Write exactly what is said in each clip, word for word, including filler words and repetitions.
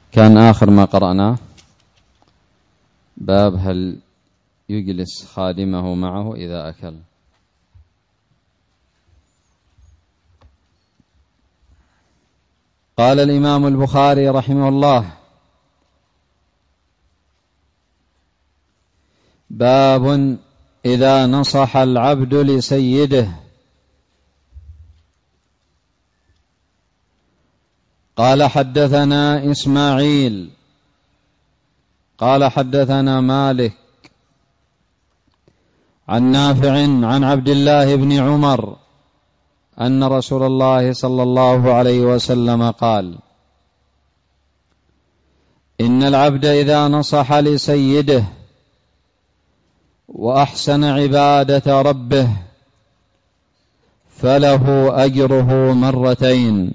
كان آخر ما قرأناه باب هل يجلس خادمه معه إذا أكل. قال الإمام البخاري رحمه الله: باب إذا نصح العبد لسيده. قال: حدثنا إسماعيل قال حدثنا مالك عن نافع عن عبد الله بن عمر أن رسول الله صلى الله عليه وسلم قال: إن العبد إذا نصح لسيده وأحسن عبادة ربه فله أجره مرتين.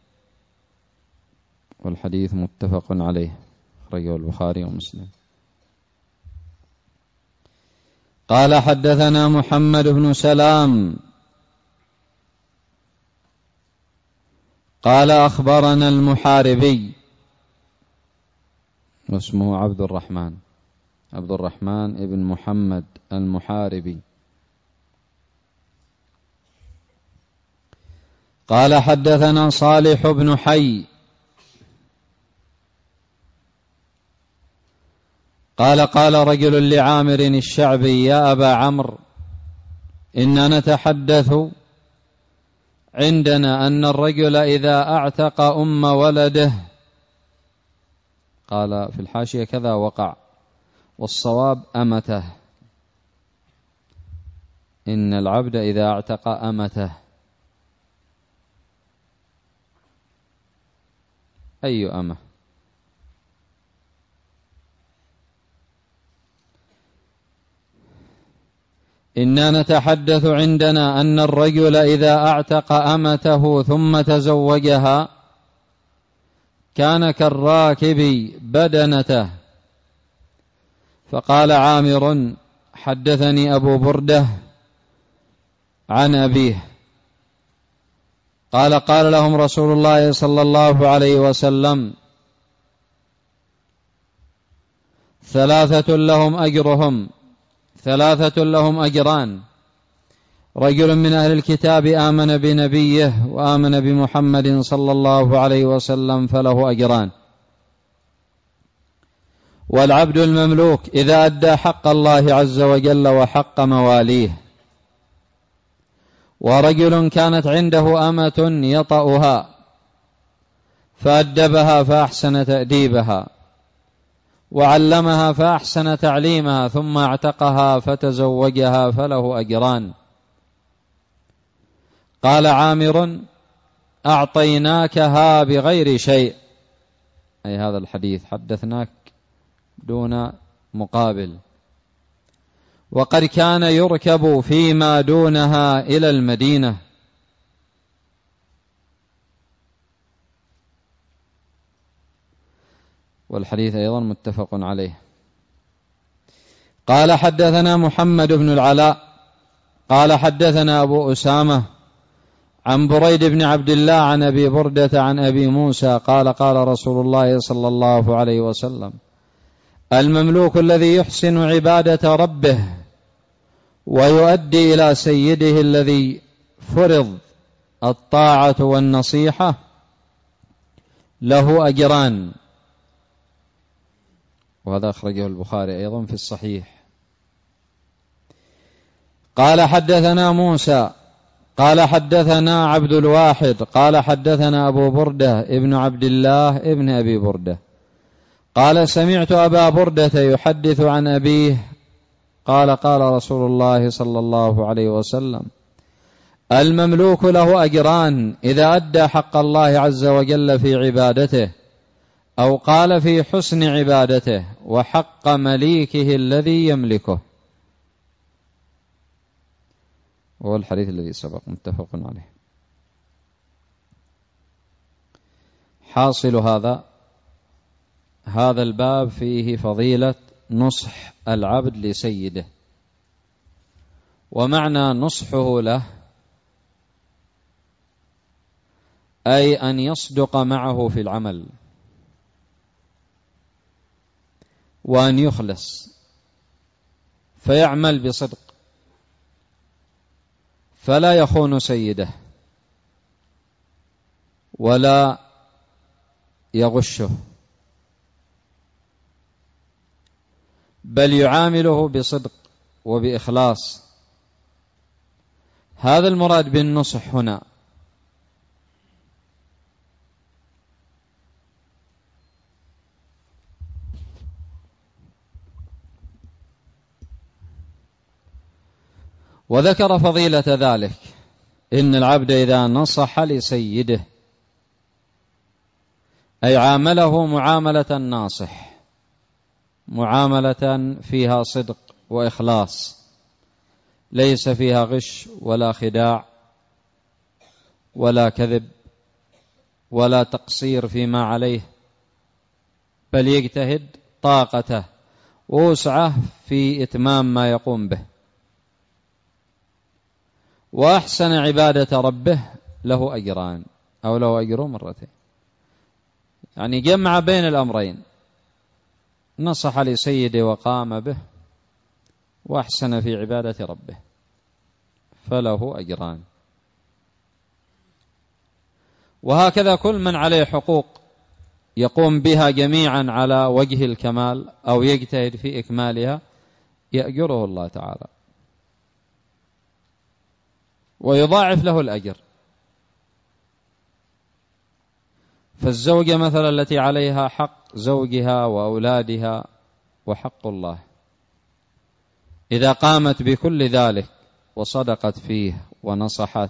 والحديث متفق عليه، أخرجه البخاري ومسلم. قال: حدثنا محمد بن سلام قال أخبرنا المحاربي، واسمه عبد الرحمن عبد الرحمن ابن محمد المحاربي. قال: حدثنا صالح بن حي قال: قال رجل لعامر الشعبي: يا أبا عمرو، إننا نتحدث عندنا أن الرجل إذا أعتق أم ولده، قال في الحاشية كذا وقع، والصواب أمته، إن العبد إذا اعتق أمته. أي أمه؟ إننا نتحدث عندنا أن الرجل إذا أعتق أمته ثم تزوجها كان كالراكب بدنته. فقال عامر: حدثني أبو بردة عن أبيه قال: قال لهم رسول الله صلى الله عليه وسلم: ثلاثة لهم أجرهم ثلاثة لهم أجران: رجل من أهل الكتاب آمن بنبيه وآمن بمحمد صلى الله عليه وسلم فله أجران، والعبد المملوك إذا أدى حق الله عز وجل وحق مواليه، ورجل كانت عنده أمة يطأها فأدبها فأحسن تأديبها، وعلمها فأحسن تعليمها، ثم اعتقها فتزوجها فله أجران. قال عامر: أعطيناكها بغير شيء، أي هذا الحديث حدثناك دون مقابل، وقد كان يركب فيما دونها إلى المدينة. والحديث أيضا متفق عليه. قال: حدثنا محمد بن العلاء قال حدثنا أبو أسامة عن بريد بن عبد الله عن أبي بردة عن أبي موسى قال: قال رسول الله صلى الله عليه وسلم: المملوك الذي يحسن عبادة ربه ويؤدي إلى سيده الذي فرض الطاعة والنصيحة له أجران. وهذا أخرجه البخاري أيضا في الصحيح. قال: حدثنا موسى قال حدثنا عبد الواحد قال حدثنا أبو بردة ابن عبد الله ابن أبي بردة قال: سمعت أبا بردة يحدث عن أبيه قال: قال رسول الله صلى الله عليه وسلم: المملوك له أجران: إذا أدى حق الله عز وجل في عبادته، أو قال في حسن عبادته، وحق مليكه الذي يملكه. وهو الحديث الذي سبق متفق عليه. حاصل هذا هذا الباب فيه فضيلة نصح العبد لسيده، ومعنى نصحه له أي أن يصدق معه في العمل، وأن يخلص فيعمل بصدق فلا يخون سيده ولا يغشه، بل يعامله بصدق وبإخلاص. هذا المراد بالنصح هنا. وذكر فضيلة ذلك: إن العبد إذا نصح لسيده أي عامله معاملة الناصح، معاملة فيها صدق وإخلاص، ليس فيها غش ولا خداع ولا كذب ولا تقصير فيما عليه، بل يجتهد طاقته ووسعه في إتمام ما يقوم به، وأحسن عبادة ربه له أجران أو له أجر مرتين، يعني جمع بين الأمرين: نصح لسيده وقام به، وأحسن في عبادة ربه، فله أجران. وهكذا كل من عليه حقوق يقوم بها جميعا على وجه الكمال أو يجتهد في إكمالها يأجره الله تعالى ويضاعف له الأجر. فالزوجة مثلا التي عليها حق زوجها وأولادها وحق الله، إذا قامت بكل ذلك وصدقت فيه ونصحت،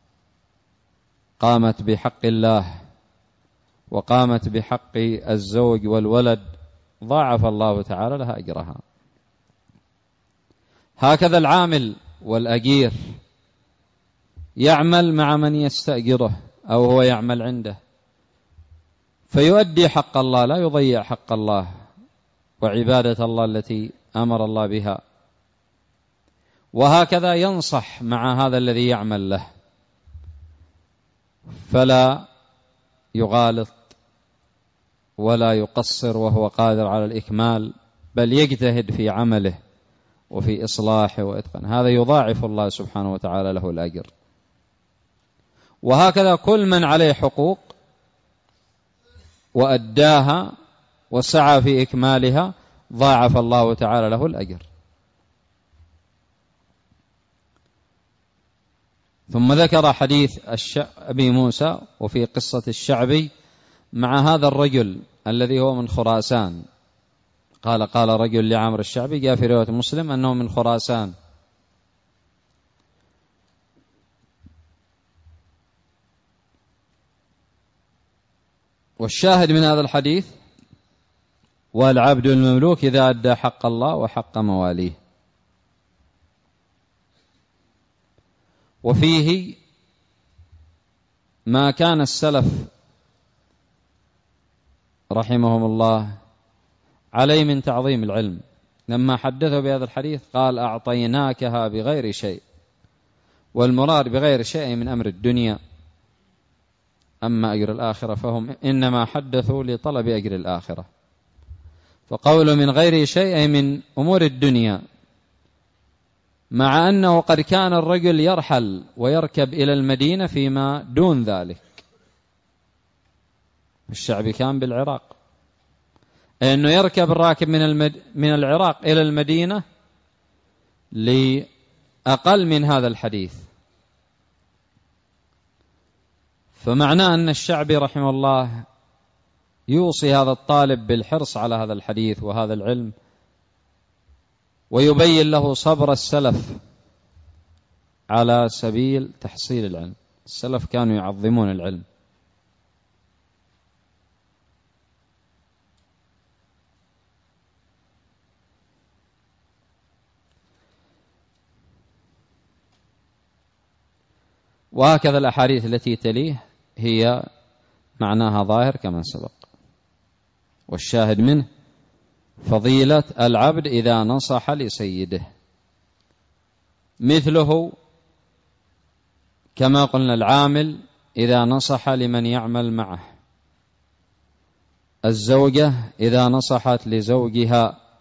قامت بحق الله وقامت بحق الزوج والولد، ضاعف الله تعالى لها أجرها. هكذا العامل والأجير يعمل مع من يستأجره أو هو يعمل عنده، فيؤدي حق الله، لا يضيع حق الله وعبادة الله التي أمر الله بها. وهكذا ينصح مع هذا الذي يعمل له، فلا يغالط ولا يقصر وهو قادر على الإكمال، بل يجتهد في عمله وفي إصلاحه وإتقانه، هذا يضاعف الله سبحانه وتعالى له الأجر. وهكذا كل من عليه حقوق وأداها وسعى في إكمالها ضاعف الله تعالى له الأجر. ثم ذكر حديث أبي موسى وفي قصة الشعبي مع هذا الرجل الذي هو من خراسان. قال قال رجل لعمر الشعبي، جاء في رواية مسلم أنه من خراسان. والشاهد من هذا الحديث: والعبد المملوك إذا أدى حق الله وحق مواليه. وفيه ما كان السلف رحمهم الله عليه من تعظيم العلم. لما حدثوا بهذا الحديث قال: أعطيناكها بغير شيء، والمراد بغير شيء من أمر الدنيا، أما أجر الآخرة فهم إنما حدثوا لطلب أجر الآخرة. فقول من غير شيء من أمور الدنيا، مع أنه قد كان الرجل يرحل ويركب إلى المدينة فيما دون ذلك. الشعبي كان بالعراق، أنه يركب الراكب من, المد... من العراق إلى المدينة لأقل من هذا الحديث. فمعناه أن الشعبي رحمه الله يوصي هذا الطالب بالحرص على هذا الحديث وهذا العلم، ويبين له صبر السلف على سبيل تحصيل العلم. السلف كانوا يعظمون العلم. وهكذا الأحاديث التي تليه هي معناها ظاهر كما سبق. والشاهد منه فضيلة العبد إذا نصح لسيده، مثله كما قلنا العامل إذا نصح لمن يعمل معه، الزوجة إذا نصحت لزوجها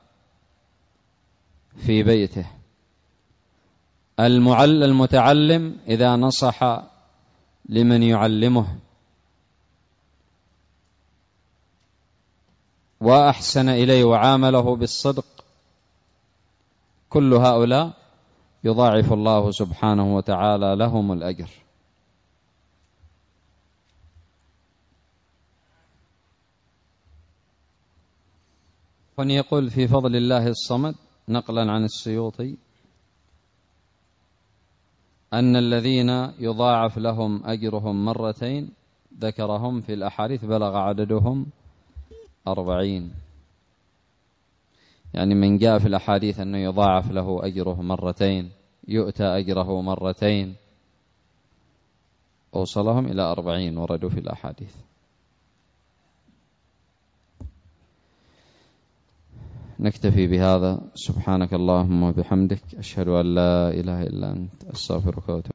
في بيته. المتعلم إذا نصح لمن يعلمه وأحسن إليه وعامله بالصدق، كل هؤلاء يضاعف الله سبحانه وتعالى لهم الأجر. يقول في فضل الله الصمد نقلا عن السيوطي أن الذين يضاعف لهم أجرهم مرتين ذكرهم في الأحاديث بلغ عددهم أربعين، يعني من جاء في الأحاديث أنه يضاعف له أجره مرتين يؤتى أجره مرتين أوصلهم إلى أربعين وردوا في الأحاديث. نكتفي بهذا. سبحانك اللهم وبحمدك، أشهد أن لا إله إلا أنت، أستغفرك وأتوب